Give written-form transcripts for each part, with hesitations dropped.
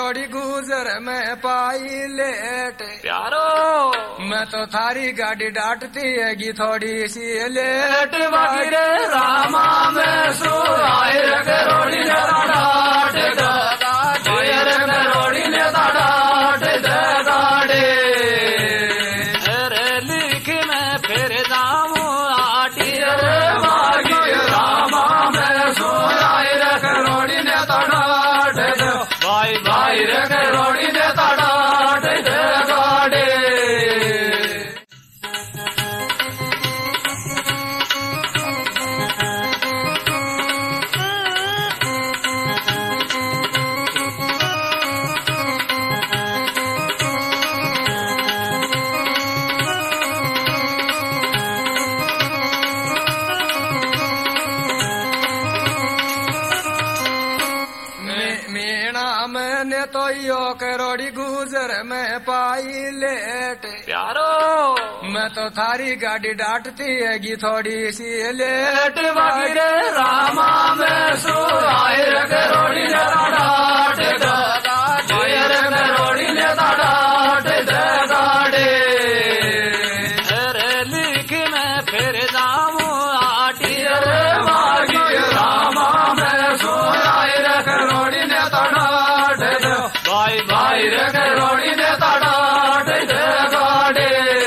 करोड़ी गुजर में पाई लेट प्यारो मैं तो थारी गाड़ी डांटती हैगी थोड़ी सी लेट वगैरे रामा में सुराय करोड़ी ने डांट दे करोड़ी ने डांट दे गाड़े अरे लिख मैं फिर जाऊं आटी रे वागी रामा में सुराय करोड़ी ने डांट दे भाई भाई रे करोड़ी ने डांट दे गाड़े मैंने तो यो करोड़ी गुजर में पाई लेट प्यारो मैं तो थारी गाड़ी डांटती हैगी थोड़ी सी लेट वगैरे रामा में सुराय करोड़ी ने डांट दे करोड़ी ने डांट दे गाड़े अरे लिख मैं फिर जाऊं आटी रे वागी रामा में सुराय करोड़ी ने डांट दे भाई भाई रे करोड़ी ने डांट दे गाड़े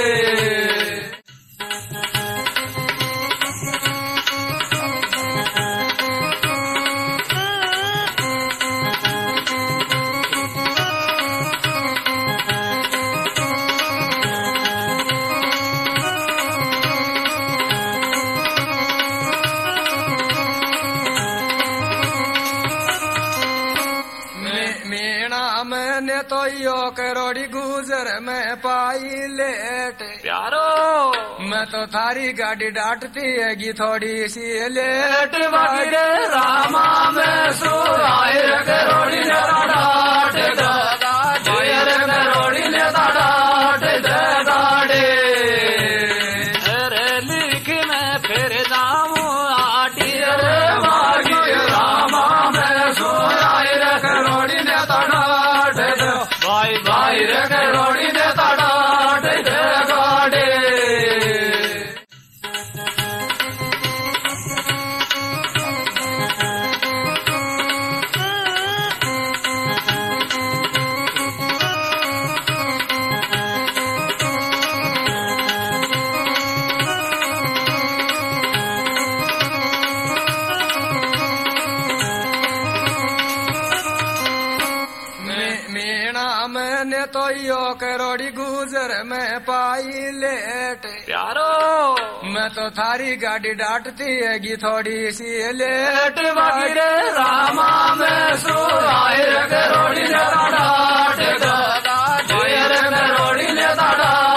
मैंने तो यो करोड़ी गुजर में पाई लेट प्यारो मैं तो थारी गाड़ी डांटती हैगी थोड़ी सी लेट वगैरे रामा में सुराय करोड़ी ने डांट दे करोड़ी ने डांट दे गाड़े अरे लिख मैं फिर जाऊं आटी रे वागी रामा में सुराय करोड़ी ने डांट दे भाई भाई रे करोड़ी ने डांट दे गाड़े मैंने तो यो करोड़ी गुजर में पाई लेट प्यारो मैं तो थारी गाड़ी डांटती हैगी थोड़ी सी लेट वगैरे रामा में सुराय करोड़ी ने डांट दे करोड़ी ने डांट